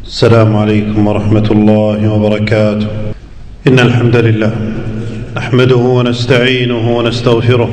السلام عليكم ورحمة الله وبركاته. إن الحمد لله نحمده ونستعينه ونستغفره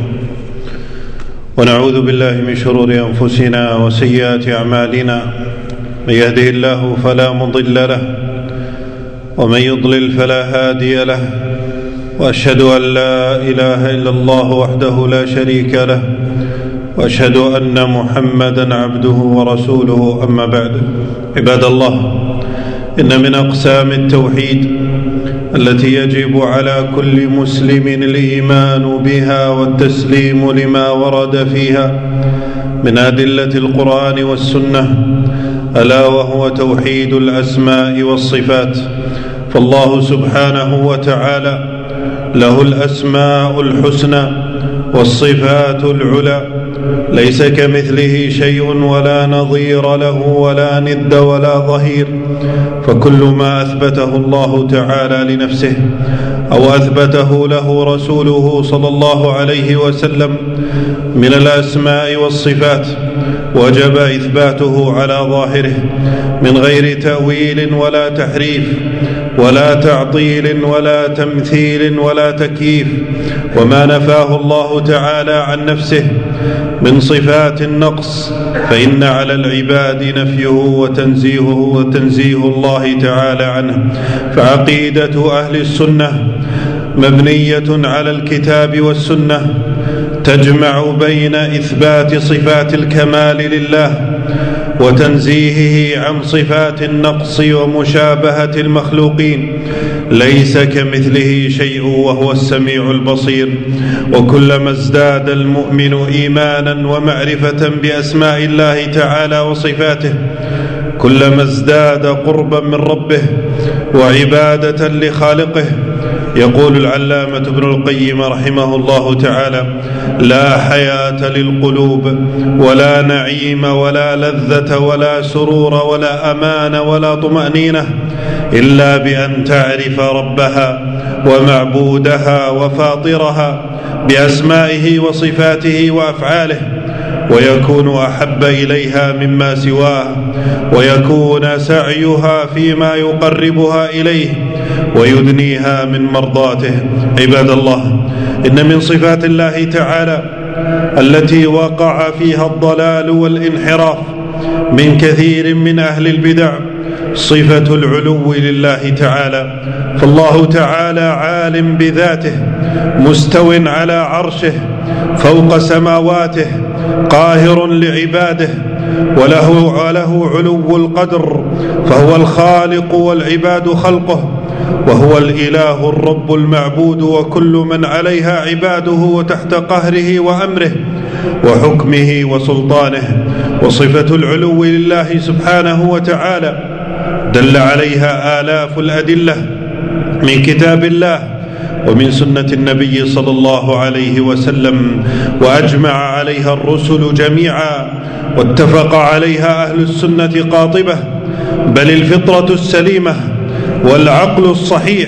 ونعوذ بالله من شرور أنفسنا وسيئات أعمالنا، من يهده الله فلا مضل له ومن يضلل فلا هادي له، وأشهد أن لا إله إلا الله وحده لا شريك له، وأشهد أن محمدا عبده ورسوله. أما بعد، عباد الله، إن من أقسام التوحيد التي يجب على كل مسلم الإيمان بها والتسليم لما ورد فيها من أدلة القرآن والسنة، ألا وهو توحيد الأسماء والصفات. فالله سبحانه وتعالى له الأسماء الحسنى والصفات العلى، ليس كمثله شيء ولا نظير له ولا ند ولا ظهير، فكل ما أثبته الله تعالى لنفسه أو أثبته له رسوله صلى الله عليه وسلم من الأسماء والصفات وجب إثباته على ظاهره من غير تأويل ولا تحريف ولا تعطيل ولا تمثيل ولا تكييف. وما نفاه الله تعالى عن نفسه من صفات النقص فإن على العباد نفيه وتنزيه الله تعالى عنه. فعقيدة أهل السنة مبنية على الكتاب والسنة، تجمع بين إثبات صفات الكمال لله وتنزيهه عن صفات النقص ومشابهة المخلوقين، ليس كمثله شيء وهو السميع البصير. وكلما ازداد المؤمن إيمانا ومعرفة بأسماء الله تعالى وصفاته، كلما ازداد قربا من ربه وعبادة لخالقه. يقول العلامة ابن القيم رحمه الله تعالى: لا حياة للقلوب ولا نعيم ولا لذة ولا سرور ولا أمان ولا طمأنينة إلا بأن تعرف ربها ومعبودها وفاطرها بأسمائه وصفاته وأفعاله، ويكون أحب إليها مما سواه، ويكون سعيها فيما يقربها إليه ويدنيها من مرضاته. عباد الله، إن من صفات الله تعالى التي وقع فيها الضلال والانحراف من كثير من أهل البدع صفة العلو لله تعالى. فالله تعالى عالم بذاته، مستو على عرشه فوق سماواته، قاهر لعباده، وله علو القدر، فهو الخالق والعباد خلقه، وهو الإله الرب المعبود، وكل من عليها عباده وتحت قهره وأمره وحكمه وسلطانه. وصفة العلو لله سبحانه وتعالى دل عليها آلاف الأدلة من كتاب الله ومن سنة النبي صلى الله عليه وسلم، وأجمع عليها الرسل جميعا، واتفق عليها أهل السنة قاطبة، بل الفطرة السليمة والعقل الصحيح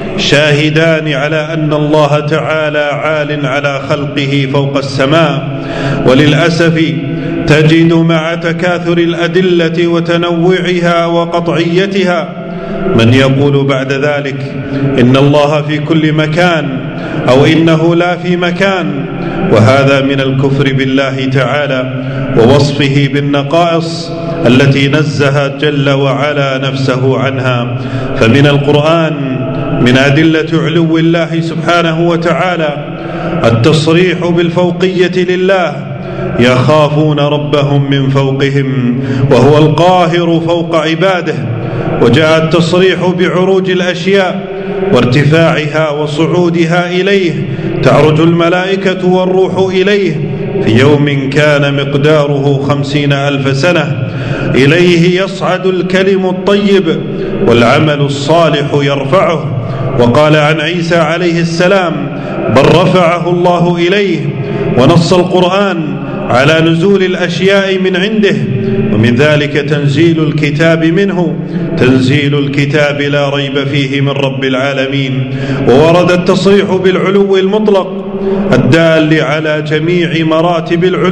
شاهدان على أن الله تعالى عال على خلقه فوق السماء. وللأسف تجد مع تكاثر الأدلة وتنوعها وقطعيتها من يقول بعد ذلك إن الله في كل مكان، أو إنه لا في مكان، وهذا من الكفر بالله تعالى ووصفه بالنقائص التي نزه جل وعلا نفسه عنها. فمن القرآن من أدلة علو الله سبحانه وتعالى التصريح بالفوقية لله: يخافون ربهم من فوقهم وهو القاهر فوق عباده. وجاء التصريح بعروج الأشياء وارتفاعها وصعودها إليه، تعرج الملائكة والروح إليه في يوم كان مقداره 50,000 سنة. إليه يصعد الكلم الطيب والعمل الصالح يرفعه. وقال عن عيسى عليه السلام: بل رفعه الله إليه. ونص القرآن على نزول الأشياء من عنده، ومن ذلك تنزيل الكتاب منه، تنزيل الكتاب لا ريب فيه من رب العالمين. وورد التصريح بالعلو المطلق الدال على جميع مراتب العلو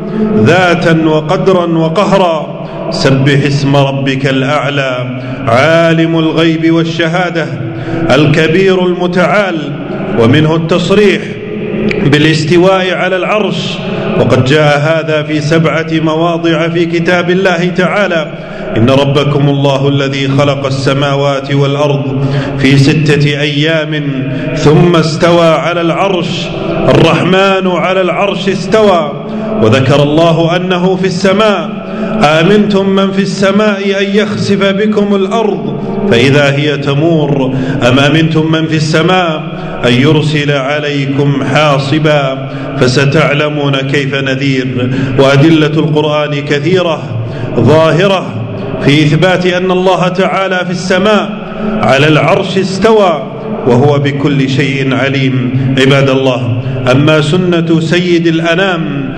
ذاتا وقدرا وقهرا. سبح اسم ربك الأعلى عالم الغيب والشهادة الكبير المتعال. ومنه التصريح بالاستواء على العرش، وقد جاء هذا في 7 مواضع في كتاب الله تعالى: إن ربكم الله الذي خلق السماوات والأرض في 6 أيام ثم استوى على العرش الرحمن على العرش استوى. وذكر الله أنه في السماء: آمنتم من في السماء أن يخسف بكم الأرض فإذا هي تمور أم أمنتم من في السماء أن يرسل عليكم حاصبا فستعلمون كيف نذير. وأدلة القرآن كثيرة ظاهرة في إثبات أن الله تعالى في السماء على العرش استوى وهو بكل شيء عليم. عباد الله، أما سنة سيد الأنام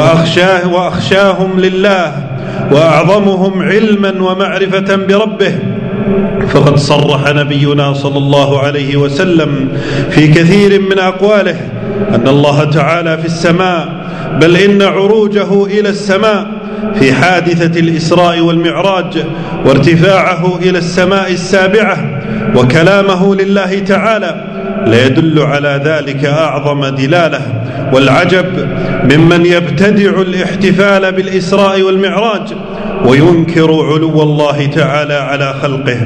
وأخشاهم لله وأعظمهم علما ومعرفة بربه، فقد صرح نبينا صلى الله عليه وسلم في كثير من أقواله أن الله تعالى في السماء، بل إن عروجه إلى السماء في حادثة الإسراء والمعراج وارتفاعه إلى السماء السابعة وكلامه لله تعالى لا يدل على ذلك أعظم دلالة. والعجب ممن يبتدع الاحتفال بالإسراء والمعراج وينكر علو الله تعالى على خلقه.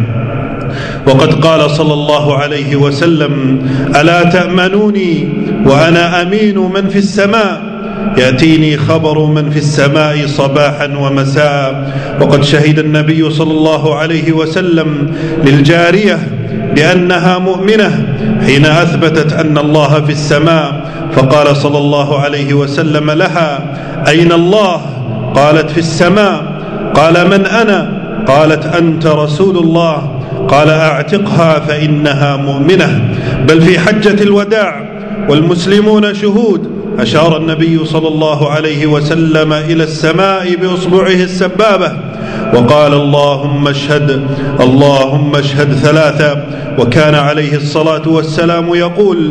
وقد قال صلى الله عليه وسلم: ألا تأمنوني وأنا أمين من في السماء، يأتيني خبر من في السماء صباحا ومساء. وقد شهد النبي صلى الله عليه وسلم للجارية بأنها مؤمنة حين أثبتت أن الله في السماء، فقال صلى الله عليه وسلم لها: أين الله؟ قالت: في السماء. قال: من أنا؟ قالت: أنت رسول الله. قال: أعتقها فإنها مؤمنة. بل في حجة الوداع والمسلمون شهود أشار النبي صلى الله عليه وسلم إلى السماء بإصبعه السبابة وقال: اللهم اشهد اللهم اشهد 3. وكان عليه الصلاة والسلام يقول: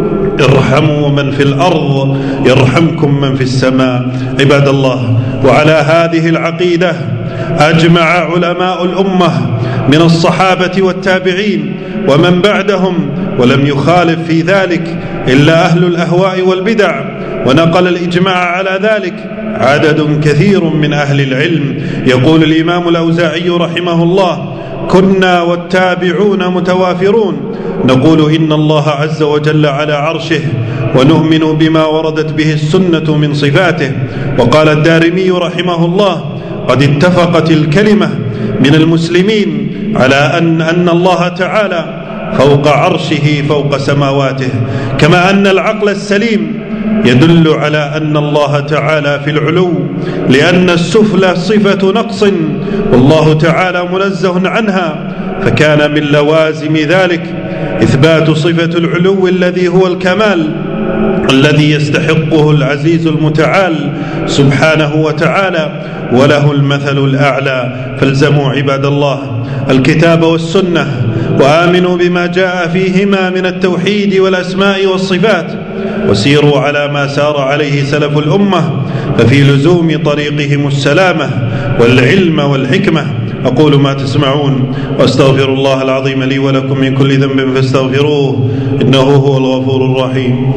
ارحموا من في الأرض يرحمكم من في السماء. عباد الله، وعلى هذه العقيدة أجمع علماء الأمة من الصحابة والتابعين ومن بعدهم، ولم يخالف في ذلك إلا أهل الأهواء والبدع. ونقل الإجماع على ذلك عدد كثير من أهل العلم. يقول الإمام الأوزاعي رحمه الله: كنا والتابعون متوافرون نقول إن الله عز وجل على عرشه ونؤمن بما وردت به السنة من صفاته. وقال الدارمي رحمه الله: قد اتفقت الكلمة من المسلمين على أن الله تعالى فوق عرشه فوق سماواته، كما أن العقل السليم يدل على أن الله تعالى في العلو، لأن السفل صفة نقص والله تعالى منزه عنها، فكان من لوازم ذلك إثبات صفة العلو الذي هو الكمال الذي يستحقه العزيز المتعال سبحانه وتعالى، وله المثل الأعلى. فالزموا عباد الله الكتاب والسنة وآمنوا بما جاء فيهما من التوحيد والأسماء والصفات، وسيروا على ما سار عليه سلف الأمة، ففي لزوم طريقهم السلامة والعلم والحكمة. أقول ما تسمعون وأستغفر الله العظيم لي ولكم من كل ذنب فاستغفروه إنه هو الغفور الرحيم.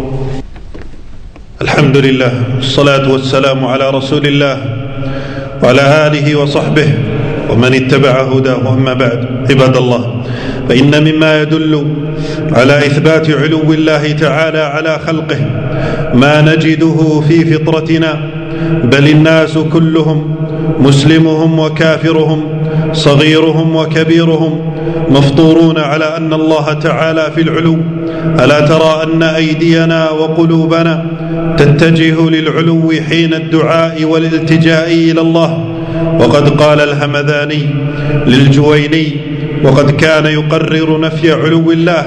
الحمد لله، الصلاة والسلام على رسول الله وعلى آله وصحبه ومن اتبع هداه. أما بعد، عباد الله، فإن مما يدل على إثبات علو الله تعالى على خلقه ما نجده في فطرتنا، بل الناس كلهم مسلمهم وكافرهم صغيرهم وكبيرهم مفطورون على أن الله تعالى في العلو. ألا ترى أن أيدينا وقلوبنا تتجه للعلو حين الدعاء والالتجاء إلى الله؟ وقد قال الهمذاني للجويني وقد كان يقرر نفي علو الله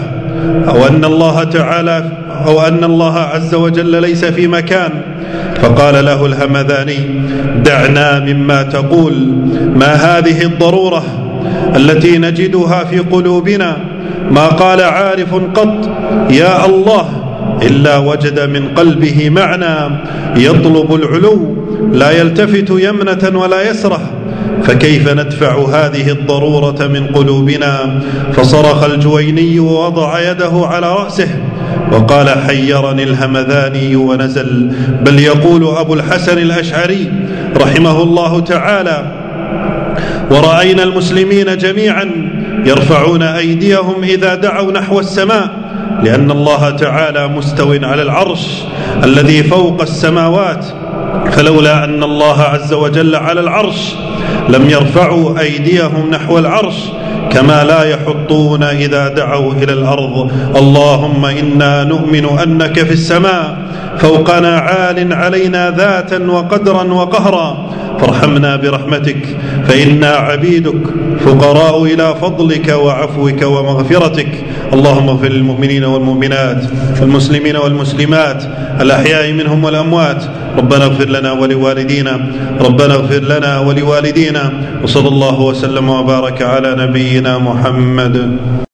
أو أن الله عز وجل ليس في مكان، فقال له الهمذاني: دعنا مما تقول، ما هذه الضرورة التي نجدها في قلوبنا؟ ما قال عارف قط: يا الله إلا وجد من قلبه معنى يطلب العلو لا يلتفت يمنة ولا يسرة. فكيف ندفع هذه الضرورة من قلوبنا؟ فصرخ الجويني ووضع يده على رأسه وقال: حيرني الهمذاني ونزل. بل يقول أبو الحسن الأشعري رحمه الله تعالى: ورأينا المسلمين جميعا يرفعون أيديهم إذا دعوا نحو السماء، لأن الله تعالى مستو على العرش الذي فوق السماوات، فلولا أن الله عز وجل على العرش لم يرفعوا أيديهم نحو العرش، كما لا يحطون إذا دعوا إلى الأرض. اللهم إنا نؤمن أنك في السماء فوقنا عال علينا ذاتا وقدرا وقهرا، فارحمنا برحمتك فإنا عبيدك فقراء إلى فضلك وعفوك ومغفرتك. اللهم اغفر للمؤمنين والمؤمنات والمسلمين والمسلمات الأحياء منهم والأموات. ربنا اغفر لنا ولوالدينا، ربنا اغفر لنا ولوالدينا، وصلى الله وسلم وبارك على نبينا محمد.